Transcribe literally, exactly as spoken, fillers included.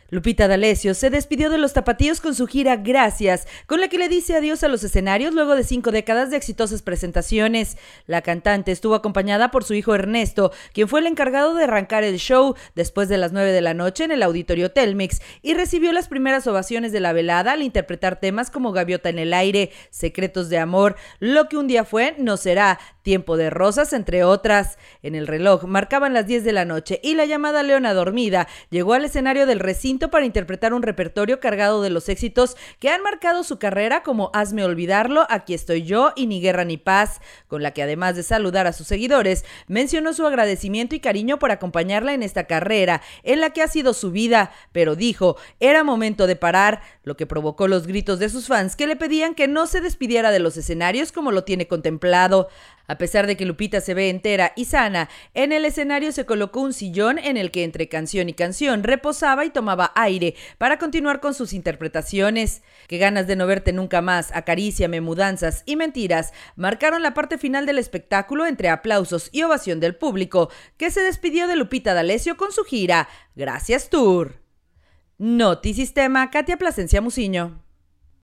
Lupita D'Alessio se despidió de los tapatíos con su gira Gracias, con la que le dice adiós a los escenarios luego de cinco décadas de exitosas presentaciones. La cantante estuvo acompañada por su hijo Ernesto, quien fue el encargado de arrancar el show después de las nueve de la noche en el Auditorio Telmex, y recibió las primeras ovaciones de la velada al interpretar temas como Gaviota en el aire, Secretos de amor, Lo que un día fue no será, Tiempo de rosas, entre otras. En el reloj marcaban las diez de la noche y la llamada Leona Dormida llegó al escenario del recinto para interpretar un repertorio cargado de los éxitos que han marcado su carrera, como Hazme olvidarlo, Aquí estoy yo y Ni guerra ni paz, con la que, además de saludar a sus seguidores, mencionó su agradecimiento y cariño por acompañarla en esta carrera, en la que ha sido su vida, pero dijo, era momento de parar, lo que provocó los gritos de sus fans que le pedían que no se despidiera de los escenarios como lo tiene contemplado. A pesar de que Lupita se ve entera y sana, en el escenario se colocó un sillón en el que entre canción y canción reposaba y tomaba aire para continuar con sus interpretaciones. Qué ganas de no verte nunca más, Acaríciame, Mudanzas y Mentiras marcaron la parte final del espectáculo entre aplausos y ovación del público, que se despidió de Lupita D'Alessio con su gira Gracias Tour. Notisistema, Katia Plasencia Muciño.